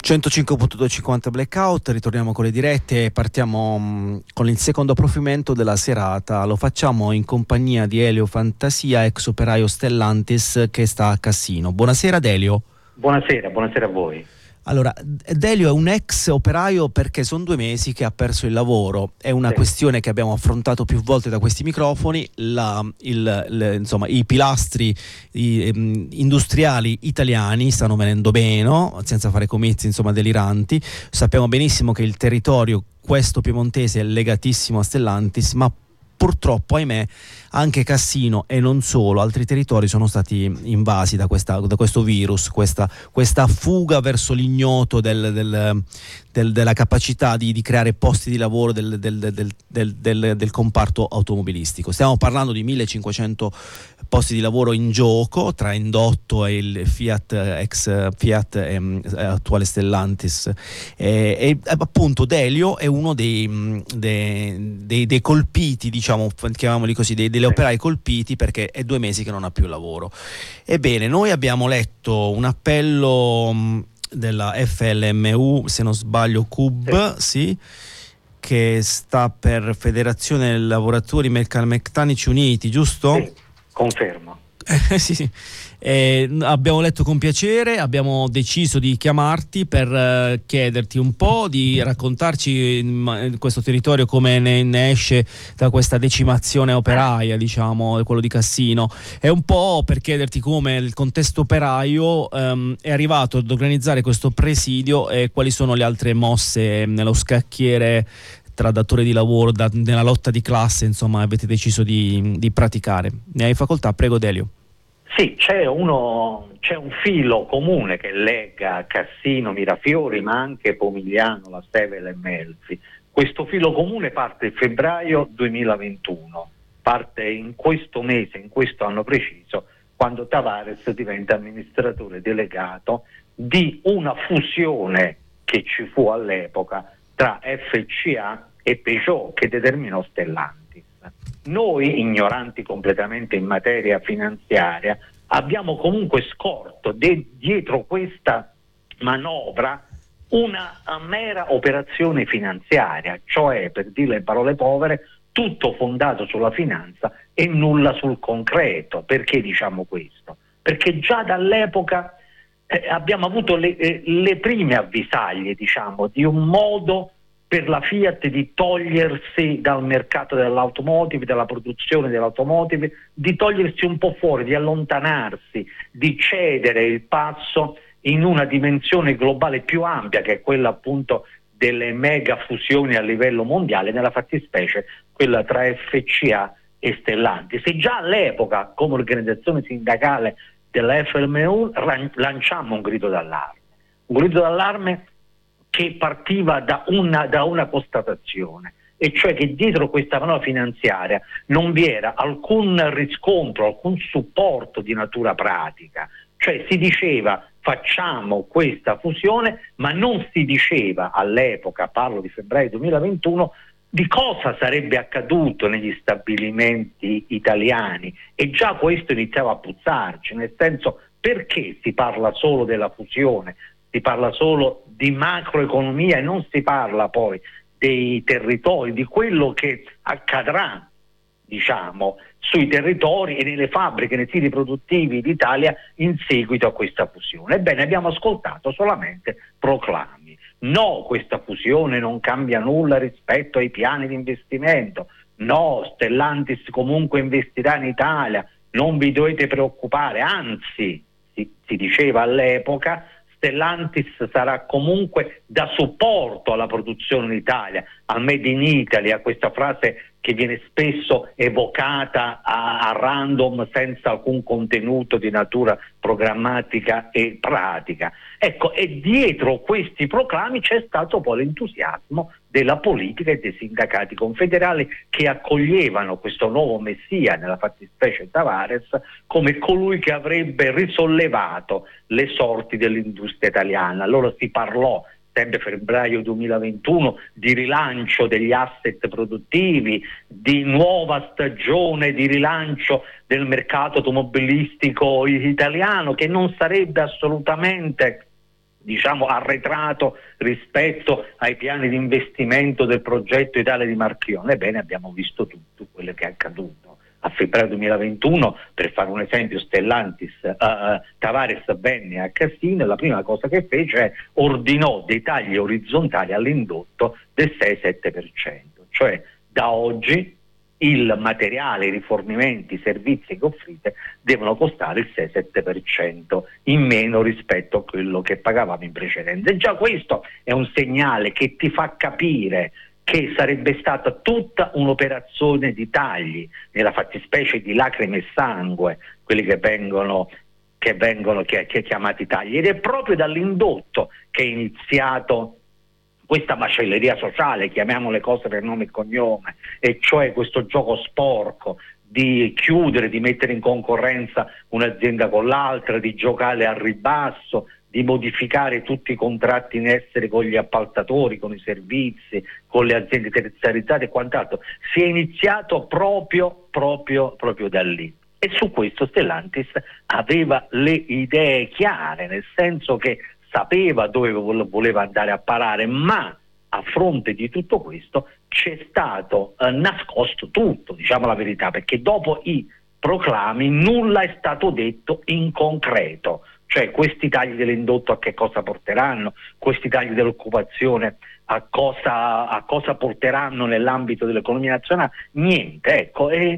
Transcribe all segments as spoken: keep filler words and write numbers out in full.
centocinque virgola duecentocinquanta Blackout, ritorniamo con le dirette e partiamo mh, con il secondo approfondimento della serata. Lo facciamo in compagnia di Elio Fantasia, ex operaio Stellantis che sta a Cassino. Buonasera Delio. Buonasera, buonasera a voi. Allora, Delio è un ex operaio perché sono due mesi che ha perso il lavoro. È una sì. questione che abbiamo affrontato più volte da questi microfoni. La, il, le, insomma, i pilastri i, um, industriali italiani stanno venendo meno, senza fare comizi insomma deliranti. Sappiamo benissimo che il territorio, questo piemontese, è legatissimo a Stellantis, ma purtroppo, ahimè, anche Cassino e non solo, altri territori sono stati invasi da, questa, da questo virus, questa, questa fuga verso l'ignoto del, del, del, della capacità di, di creare posti di lavoro del, del, del, del, del, del comparto automobilistico. Stiamo parlando di millecinquecento posti di lavoro in gioco tra Indotto e il Fiat, ex Fiat e attuale Stellantis. E, e appunto Delio è uno dei, dei, dei, dei colpiti, diciamo, chiamiamoli così, dei, degli operai colpiti, perché è due mesi che non ha più lavoro. Ebbene, noi abbiamo letto un appello della F L M U, se non sbaglio C U B, sì, che sta per Federazione Lavoratori Metalmeccanici Uniti, giusto? Sì, confermo. Eh, sì, sì. Eh, abbiamo letto con piacere, abbiamo deciso di chiamarti per eh, chiederti un po', di raccontarci in, in questo territorio come ne, ne esce da questa decimazione operaia, diciamo, quello di Cassino, e un po' per chiederti come il contesto operaio ehm, è arrivato ad organizzare questo presidio e quali sono le altre mosse nello scacchiere tra datori di lavoro, da, nella lotta di classe, insomma, avete deciso di, di praticare. Ne hai facoltà, prego Delio. Sì, c'è uno c'è un filo comune che lega Cassino, Mirafiori, ma anche Pomigliano, La Sevel e Melfi. Questo filo comune parte in febbraio duemilaventuno, parte in questo mese, in questo anno preciso, quando Tavares diventa amministratore delegato di una fusione che ci fu all'epoca tra F C A e Peugeot, che determinò Stellantis. Noi, ignoranti completamente in materia finanziaria, abbiamo comunque scorto de- dietro questa manovra una mera operazione finanziaria, cioè, per dire le parole povere, tutto fondato sulla finanza e nulla sul concreto. Perché diciamo questo? Perché già dall'epoca eh, abbiamo avuto le, eh, le prime avvisaglie, diciamo, di un modo per la Fiat di togliersi dal mercato dell'automotive, della produzione dell'automotive, di togliersi un po' fuori, di allontanarsi, di cedere il passo in una dimensione globale più ampia, che è quella appunto delle mega fusioni a livello mondiale, nella fattispecie quella tra F C A e Stellantis. E già all'epoca, come organizzazione sindacale della F L M U, lanciammo un grido d'allarme, un grido d'allarme che partiva da una, da una constatazione, e cioè che dietro questa manovra finanziaria non vi era alcun riscontro, alcun supporto di natura pratica. Cioè si diceva facciamo questa fusione, ma non si diceva all'epoca, parlo di febbraio duemilaventuno, di cosa sarebbe accaduto negli stabilimenti italiani, e già questo iniziava a puzzarci, nel senso, perché si parla solo della fusione? Si parla solo di macroeconomia e non si parla poi dei territori, di quello che accadrà, diciamo, sui territori e nelle fabbriche, nei siti produttivi d'Italia in seguito a questa fusione. Ebbene, abbiamo ascoltato solamente proclami. No, questa fusione non cambia nulla rispetto ai piani di investimento. No, Stellantis comunque investirà in Italia, non vi dovete preoccupare, anzi, si, si diceva all'epoca, Stellantis sarà comunque da supporto alla produzione in Italia, al Made in Italy, a questa frase che viene spesso evocata a, a random senza alcun contenuto di natura programmatica e pratica. Ecco, e dietro questi proclami c'è stato poi l'entusiasmo della politica e dei sindacati confederali, che accoglievano questo nuovo messia, nella fattispecie Tavares, come colui che avrebbe risollevato le sorti dell'industria italiana. Allora si parlò, sempre febbraio duemilaventuno, di rilancio degli asset produttivi, di nuova stagione di rilancio del mercato automobilistico italiano, che non sarebbe assolutamente diciamo arretrato rispetto ai piani di investimento del progetto Italia di Marchionne. Ebbene, abbiamo visto tutto quello che è accaduto. A febbraio duemilaventuno, per fare un esempio, Stellantis, uh, Tavares venne a Cassino e la prima cosa che fece è ordinò dei tagli orizzontali all'indotto del sei sette per cento, cioè da oggi il materiale, i rifornimenti, i servizi che offrite devono costare il sei sette per cento in meno rispetto a quello che pagavamo in precedenza. E già questo è un segnale che ti fa capire che sarebbe stata tutta un'operazione di tagli, nella fattispecie di lacrime e sangue, quelli che vengono, che vengono che, che chiamati tagli, ed è proprio dall'indotto che è iniziato questa macelleria sociale, chiamiamo le cose per nome e cognome, e cioè questo gioco sporco di chiudere, di mettere in concorrenza un'azienda con l'altra, di giocare al ribasso, di modificare tutti i contratti in essere con gli appaltatori, con i servizi, con le aziende terziarizzate e quant'altro. Si è iniziato proprio, proprio, proprio da lì. E su questo Stellantis aveva le idee chiare, nel senso che sapeva dove voleva andare a parare, ma a fronte di tutto questo c'è stato eh, nascosto tutto, diciamo la verità, perché dopo i proclami nulla è stato detto in concreto. Cioè questi tagli dell'indotto a che cosa porteranno, questi tagli dell'occupazione a cosa, a cosa porteranno nell'ambito dell'economia nazionale, niente, ecco, e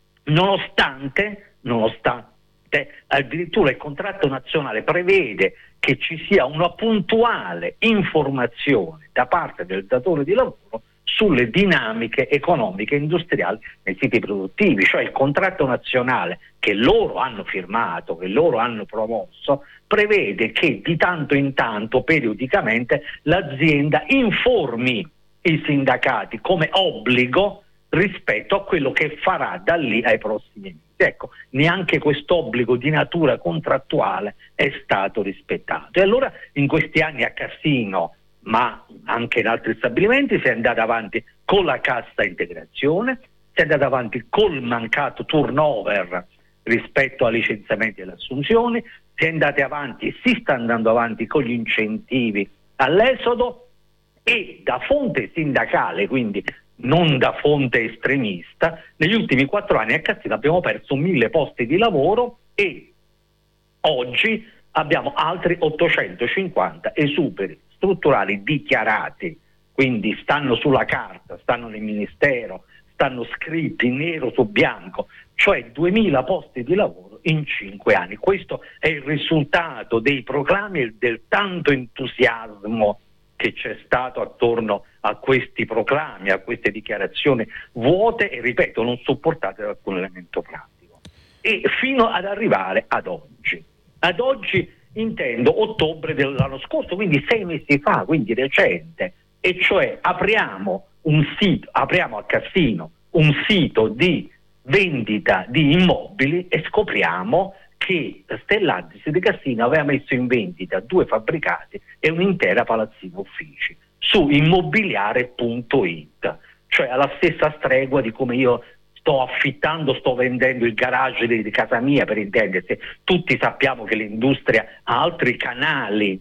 nonostante, nonostante addirittura il contratto nazionale prevede che ci sia una puntuale informazione da parte del datore di lavoro sulle dinamiche economiche e industriali nei siti produttivi, cioè il contratto nazionale che loro hanno firmato, che loro hanno promosso, prevede che di tanto in tanto, periodicamente, l'azienda informi i sindacati come obbligo rispetto a quello che farà da lì ai prossimi mesi. Ecco, neanche quest'obbligo di natura contrattuale è stato rispettato. E allora in questi anni a Cassino, ma anche in altri stabilimenti, si è andata avanti con la cassa integrazione, si è andata avanti col mancato turnover rispetto a licenziamenti e alle assunzioni, si è andati avanti e si sta andando avanti con gli incentivi all'esodo, e da fonte sindacale, quindi non da fonte estremista, negli ultimi quattro anni a Cassino abbiamo perso mille posti di lavoro e oggi abbiamo altri ottocentocinquanta esuberi strutturali dichiarati, quindi stanno sulla carta, stanno nel ministero, stanno scritti nero su bianco, cioè duemila posti di lavoro in cinque anni. Questo è il risultato dei proclami e del tanto entusiasmo che c'è stato attorno a questi proclami, a queste dichiarazioni vuote e, ripeto, non supportate da alcun elemento pratico. E fino ad arrivare ad oggi. Ad oggi intendo ottobre dell'anno scorso, quindi sei mesi fa, quindi recente, e cioè apriamo un sito, apriamo a Cassino un sito di vendita di immobili e scopriamo che Stellantis di Cassino aveva messo in vendita due fabbricati e un'intera palazzina uffici su immobiliare punto it, cioè alla stessa stregua di come io sto affittando, sto vendendo il garage di, di casa mia, per intendersi. Tutti sappiamo che l'industria ha altri canali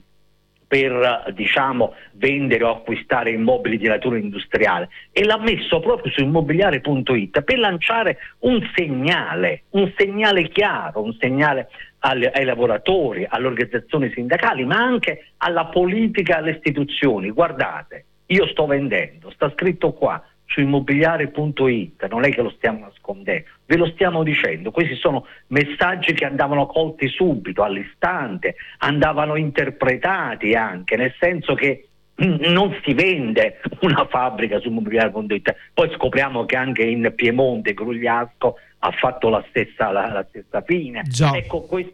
per, diciamo, vendere o acquistare immobili di natura industriale, e l'ha messo proprio su immobiliare punto it per lanciare un segnale, un segnale chiaro, un segnale alle, ai lavoratori, alle organizzazioni sindacali, ma anche alla politica, alle istituzioni. Guardate, io sto vendendo, sta scritto qua su immobiliare punto it, non è che lo stiamo nascondendo, ve lo stiamo dicendo. Questi sono messaggi che andavano colti subito, all'istante, andavano interpretati anche, nel senso che non si vende una fabbrica su immobiliare punto it. Poi scopriamo che anche in Piemonte Grugliasco ha fatto la stessa, la, la stessa fine. Già. Ecco, questo...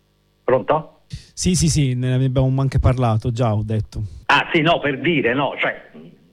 Pronto? Sì, sì, sì, ne abbiamo anche parlato, già ho detto. Ah sì, no, per dire, no, cioè...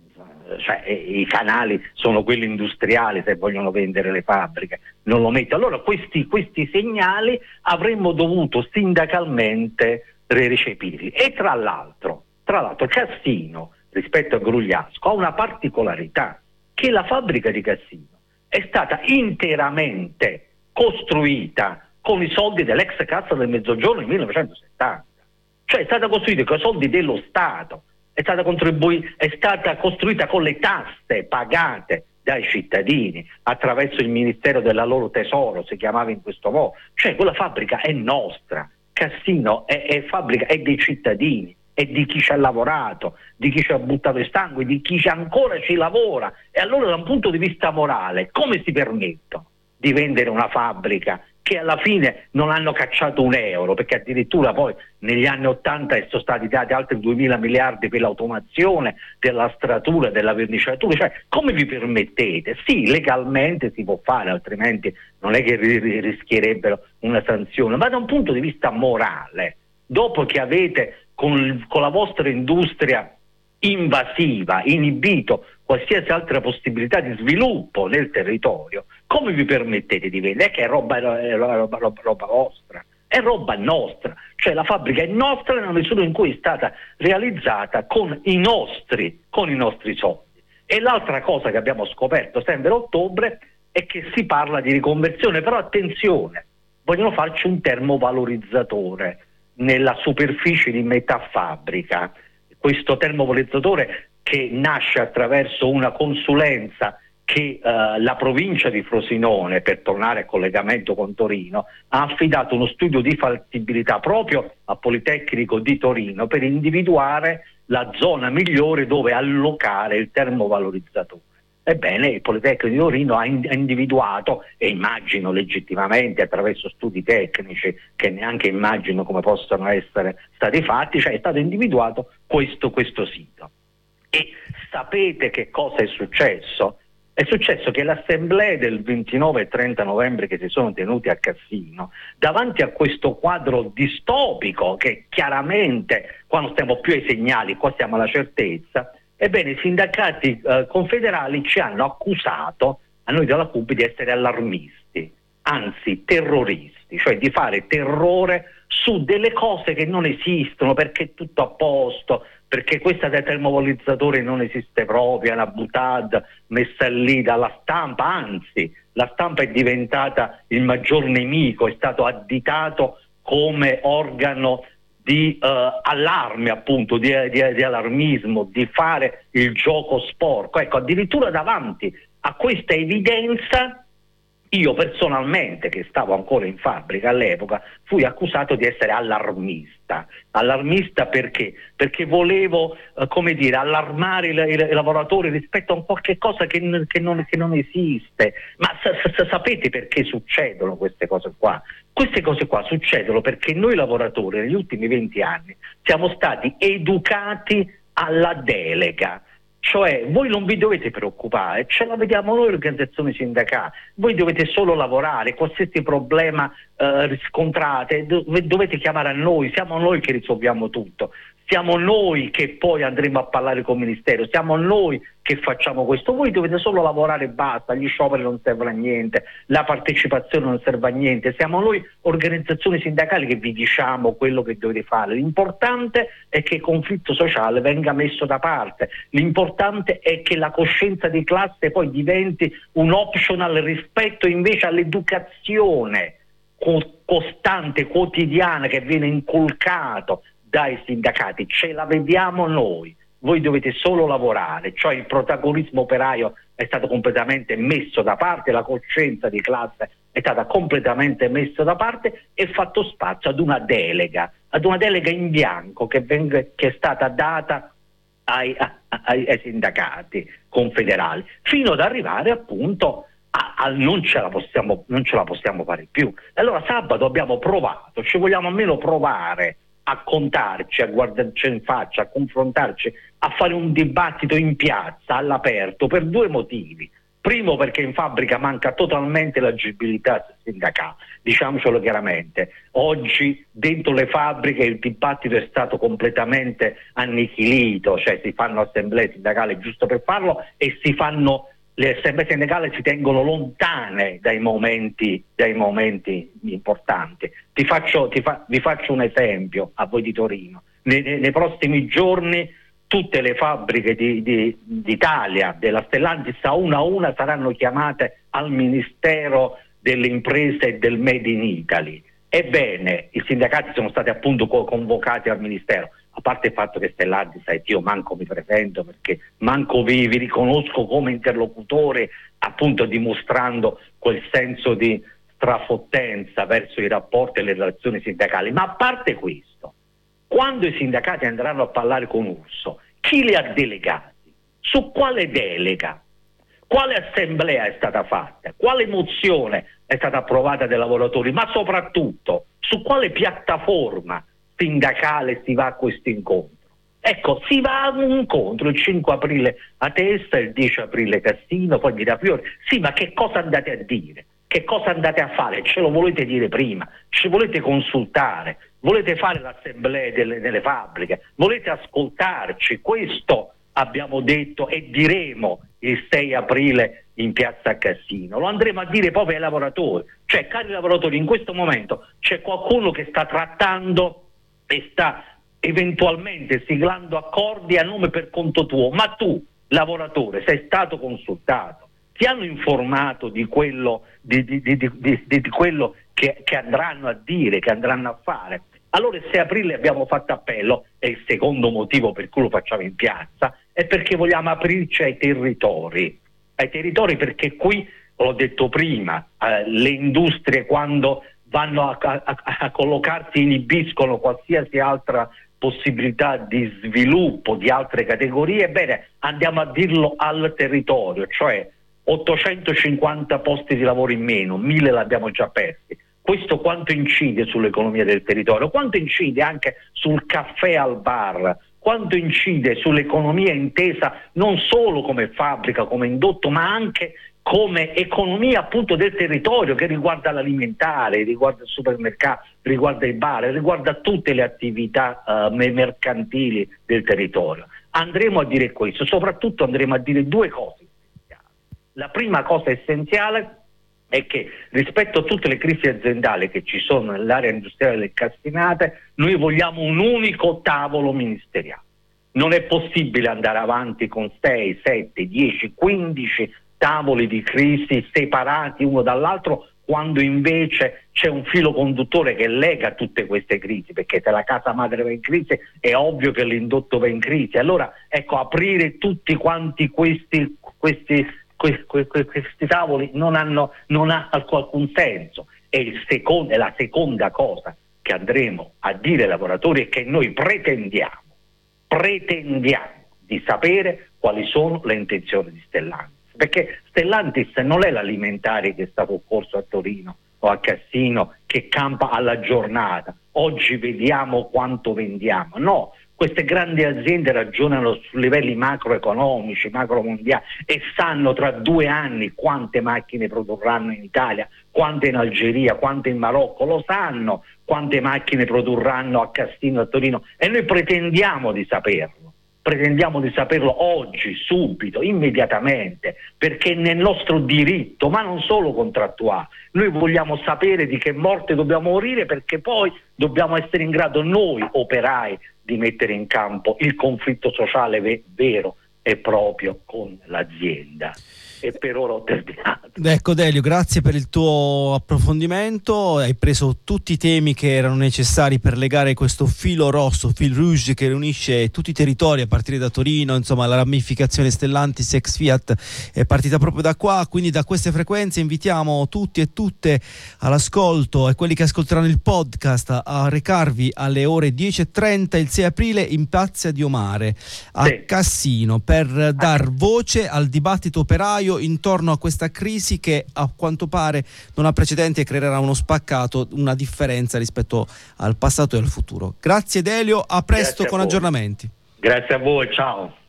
Cioè, i canali sono quelli industriali, se vogliono vendere le fabbriche non lo mettono. Allora questi, questi segnali avremmo dovuto sindacalmente recepirli. E tra l'altro, tra l'altro Cassino rispetto a Grugliasco ha una particolarità, che la fabbrica di Cassino è stata interamente costruita con i soldi dell'ex Cassa del Mezzogiorno nel millenovecentosettanta. cioè è stata costruita con i soldi dello Stato, è stata, contribu- è stata costruita con le tasse pagate dai cittadini attraverso il Ministero della loro tesoro, si chiamava in questo modo, cioè quella fabbrica è nostra, Cassino è, è fabbrica, è dei cittadini, è di chi ci ha lavorato, di chi ci ha buttato il sangue, di chi ancora ci lavora. E allora da un punto di vista morale come si permettono di vendere una fabbrica che alla fine non hanno cacciato un euro, perché addirittura poi negli anni ottanta sono stati dati altri duemila miliardi per l'automazione della stratura, della verniciatura, cioè come vi permettete? Sì, legalmente si può fare, altrimenti non è che rischierebbero una sanzione, ma da un punto di vista morale, dopo che avete con, con la vostra industria invasiva inibito qualsiasi altra possibilità di sviluppo nel territorio, come vi permettete di vendere? È che è roba, è roba, roba, roba vostra, è roba nostra, cioè la fabbrica è nostra nella misura in cui è stata realizzata con i nostri, con i nostri soldi. E l'altra cosa che abbiamo scoperto sempre a ottobre è che si parla di riconversione, però attenzione, vogliono farci un termovalorizzatore nella superficie di metà fabbrica. Questo termovalorizzatore che nasce attraverso una consulenza che eh, la provincia di Frosinone, per tornare al collegamento con Torino, ha affidato uno studio di fattibilità proprio al Politecnico di Torino per individuare la zona migliore dove allocare il termovalorizzatore. Ebbene, il Politecnico di Torino ha individuato, e immagino legittimamente attraverso studi tecnici che neanche immagino come possano essere stati fatti, cioè è stato individuato questo, questo sito. E sapete che cosa è successo? È successo che le assemblee del ventinove e trenta novembre che si sono tenute a Cassino, davanti a questo quadro distopico che chiaramente, qua non stiamo più ai segnali, qua stiamo alla certezza, ebbene i sindacati eh, confederali ci hanno accusato, a noi della C U B, di essere allarmisti, anzi terroristi, cioè di fare terrore su delle cose che non esistono, perché è tutto a posto, perché questa del termovalorizzatore non esiste proprio, è una buttata messa lì dalla stampa, anzi la stampa è diventata il maggior nemico, è stato additato come organo di uh, allarme, appunto, di, di, di allarmismo, di fare il gioco sporco. Ecco, addirittura davanti a questa evidenza io personalmente, che stavo ancora in fabbrica all'epoca, fui accusato di essere allarmista. Allarmista perché? Perché volevo, eh, come dire, allarmare i, i, i lavoratori rispetto a un qualche cosa che, che, non, che non esiste. Ma sa, sa, sapete perché succedono queste cose qua? Queste cose qua succedono perché noi lavoratori negli ultimi venti anni siamo stati educati alla delega. Cioè voi non vi dovete preoccupare, ce la vediamo noi organizzazioni sindacali, voi dovete solo lavorare, qualsiasi problema eh, riscontrate dov- dovete chiamare a noi, siamo noi che risolviamo tutto, siamo noi che poi andremo a parlare con il Ministero, siamo noi che facciamo questo, voi dovete solo lavorare e basta, gli scioperi non servono a niente, la partecipazione non serve a niente, siamo noi organizzazioni sindacali che vi diciamo quello che dovete fare, l'importante è che il conflitto sociale venga messo da parte, l'importante è che la coscienza di classe poi diventi un optional rispetto invece all'educazione co- costante, quotidiana che viene inculcato dai sindacati, ce la vediamo noi, voi dovete solo lavorare, cioè il protagonismo operaio è stato completamente messo da parte, la coscienza di classe è stata completamente messa da parte e fatto spazio ad una delega, ad una delega in bianco che, venga, che è stata data ai, ai, ai sindacati confederali, fino ad arrivare appunto a, a non ce la possiamo, non ce la possiamo fare più. Allora sabato abbiamo provato, ci vogliamo almeno provare a contarci, a guardarci in faccia, a confrontarci, a fare un dibattito in piazza, all'aperto, per due motivi. Primo, perché in fabbrica manca totalmente l'agibilità sindacale, diciamocelo chiaramente. Oggi dentro le fabbriche il dibattito è stato completamente annichilito, cioè si fanno assemblee sindacali giusto per farlo e si fanno le assemblee sindacali si tengono lontane dai momenti, dai momenti importanti. Ti faccio, ti fa, vi faccio un esempio a voi di Torino. Nei, nei prossimi giorni tutte le fabbriche di, di, d'Italia, della Stellantis, a una a una saranno chiamate al Ministero delle Imprese e del Made in Italy. Ebbene, i sindacati sono stati appunto convocati al Ministero, a parte il fatto che Stellantis, sai, io manco mi presento perché manco vi, vi riconosco come interlocutore, appunto dimostrando quel senso di strafottenza verso i rapporti e le relazioni sindacali. Ma a parte questo, quando i sindacati andranno a parlare con Urso, chi li ha delegati? Su quale delega? Quale assemblea è stata fatta? Quale mozione è stata approvata dai lavoratori? Ma soprattutto, su quale piattaforma sindacale si va a questo incontro? Ecco, si va a un incontro il cinque aprile a Testa, il dieci aprile Cassino, poi Mirafiori. Sì, ma che cosa andate a dire? Che cosa andate a fare? Ce lo volete dire prima? Ci volete consultare? Volete fare l'assemblea delle, delle fabbriche? Volete ascoltarci? Questo abbiamo detto e diremo il sei aprile in piazza Cassino. Lo andremo a dire proprio ai lavoratori. Cioè, cari lavoratori, in questo momento c'è qualcuno che sta trattando e sta eventualmente siglando accordi a nome per conto tuo, ma tu, lavoratore, sei stato consultato? Ti hanno informato di quello, di, di, di, di, di quello che, che andranno a dire, che andranno a fare? Allora il sei aprile abbiamo fatto appello, e il secondo motivo per cui lo facciamo in piazza è perché vogliamo aprirci ai territori, ai territori perché qui, l'ho detto prima, eh, le industrie quando vanno a, a, a collocarsi inibiscono qualsiasi altra possibilità di sviluppo di altre categorie. Bene, andiamo a dirlo al territorio, cioè ottocentocinquanta posti di lavoro in meno, mille l'abbiamo già persi. Questo quanto incide sull'economia del territorio, quanto incide anche sul caffè al bar, quanto incide sull'economia intesa non solo come fabbrica, come indotto, ma anche come economia appunto del territorio, che riguarda l'alimentare, riguarda il supermercato, riguarda i bar, riguarda tutte le attività uh, mercantili del territorio. Andremo a dire questo, soprattutto andremo a dire due cose essenziali. La prima cosa essenziale è che rispetto a tutte le crisi aziendali che ci sono nell'area industriale del Cassinate, noi vogliamo un unico tavolo ministeriale. Non è possibile andare avanti con sei, sette, dieci, quindici tavoli di crisi separati uno dall'altro, quando invece c'è un filo conduttore che lega tutte queste crisi, perché se la casa madre va in crisi è ovvio che l'indotto va in crisi. Allora, ecco, aprire tutti quanti questi, questi questi tavoli non hanno non ha alcun senso. E il secondo, la seconda cosa che andremo a dire ai lavoratori è che noi pretendiamo pretendiamo di sapere quali sono le intenzioni di Stellantis, perché Stellantis non è l'alimentare che sta soccorso a Torino o a Cassino, che campa alla giornata, oggi vediamo quanto vendiamo. No, queste grandi aziende ragionano su livelli macroeconomici, macromondiali, e sanno tra due anni quante macchine produrranno in Italia, quante in Algeria, quante in Marocco, lo sanno quante macchine produrranno a Cassino e a Torino, e noi pretendiamo di saperlo, pretendiamo di saperlo oggi, subito, immediatamente, perché nel nostro diritto, ma non solo contrattuale. Noi vogliamo sapere di che morte dobbiamo morire, perché poi dobbiamo essere in grado noi operai di mettere in campo il conflitto sociale ve- vero e proprio con l'azienda. E per ora ho terminato. Ecco Delio, grazie per il tuo approfondimento, hai preso tutti i temi che erano necessari per legare questo filo rosso, fil rouge, che riunisce tutti i territori a partire da Torino. Insomma, la ramificazione Stellantis ex Fiat è partita proprio da qua, quindi da queste frequenze invitiamo tutti e tutte all'ascolto, e quelli che ascolteranno il podcast a recarvi alle ore dieci e trenta il sei aprile in Piazza di Omare a sì. Cassino, per dar voce al dibattito operaio intorno a questa crisi che a quanto pare non ha precedenti e creerà uno spaccato, una differenza rispetto al passato e al futuro. Grazie Delio, a presto con aggiornamenti. Grazie a voi, ciao.